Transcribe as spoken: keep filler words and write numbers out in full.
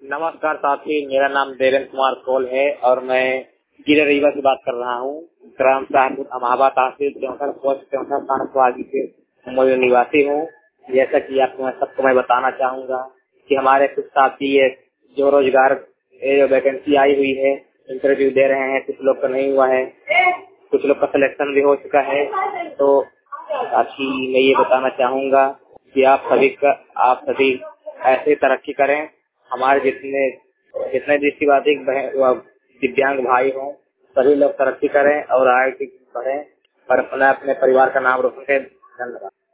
नमस्कार साथी, मेरा नाम देवेंद्र कुमार कोल है और मैं जिला रीवा से बात कर रहा हूँ। ग्राम सहारनपुर अमाबा तहसील चौंसठ पोस्ट चौंसठ थाना के मूल निवासी हूँ। जैसा कि आपको मैं सबको मैं बताना चाहूँगा कि हमारे कुछ साथी है जो रोजगार जो वैकेंसी आई हुई है, इंटरव्यू दे रहे हैं। कुछ लोग का नहीं हुआ है, कुछ लोग का सिलेक्शन भी हो चुका है। तो बाकी मैं ये बताना चाहूँगा कि आप सभी का आप सभी ऐसे तरक्की करें। हमारे जितने जितने दृष्टिबाधिक दिव्यांग भाई हों, सभी लोग तरक्की करें और आगे बढ़ें और अपने अपने परिवार का नाम रोशन करें। धन्यवाद।